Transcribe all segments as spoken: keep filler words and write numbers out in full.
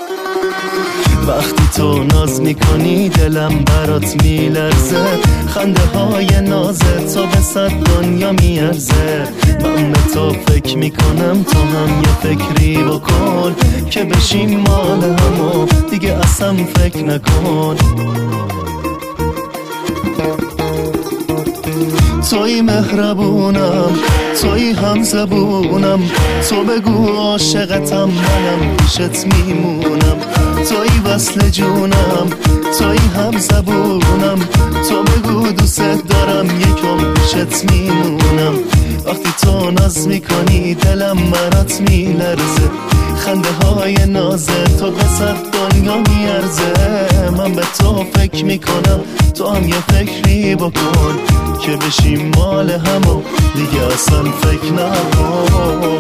وقتی تو ناز میکنی دلم برات میلرزه، خنده های نازت تو به صد دنیا میارزه. من به تو فکر میکنم تو هم یه فکری بکن که بشیم مال هم و دیگه اصلا فکر نکن. توی مهربونم، توی هم زبونم، تو بگو عاشقتم منم پیشت میمونم. توی وصل جونم، توی هم زبونم، تو بگو دوست دارم یکم پیشت میمونم. وقتی تو ناز میکنی دلم برات میلرزه، خنده های نازه تو به صد دنیا میارزه. من به تو فکر میکنم تو هم یه فکری بکن که بشیم مال هم و دیگه اصلا فکر نکن.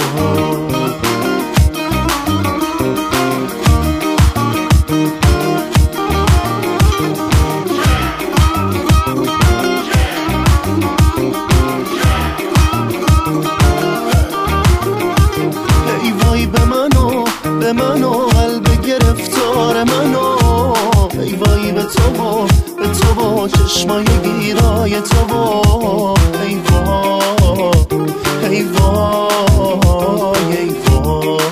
ای وای به منو، به منو قلب گرفتار منو، ای وای به تو و به تو و چشمای گیرای تو و ای وای ای وای ای وای.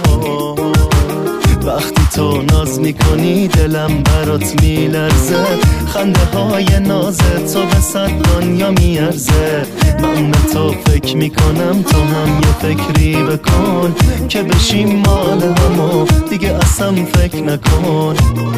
وقتی تو ناز میکنی دلم برات میلرزه، خنده های نازت تو به صد دنیا میارزه. من به تو فکر میکنم تو هم یه فکری بکن که بشیم مال هم و دیگه اصلا فکر نکن.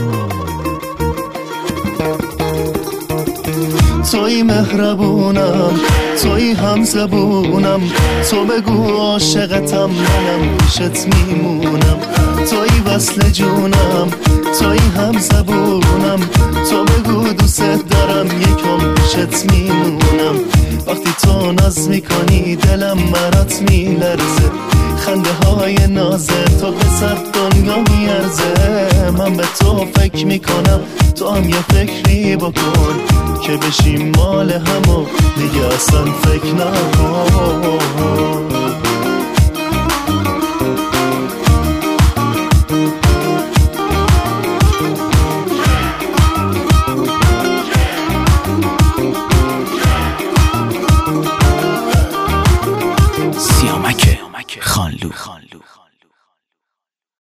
توی مهربونم، توی هم زبونم، تو بگو عاشقتم منم پیشت میمونم. توی وصل جونم، توی هم زبونم، تو بگو دوست دارم یکم پیشت میمونم. وقتی تو ناز میکنی دلم برات میلرزه، خنده های نازه تو به صد دنیا میارزه. من به تو فکر میکنم تو هم یه فکری بکن که بشیم مال هم و دیگه اصلا فکر نکن.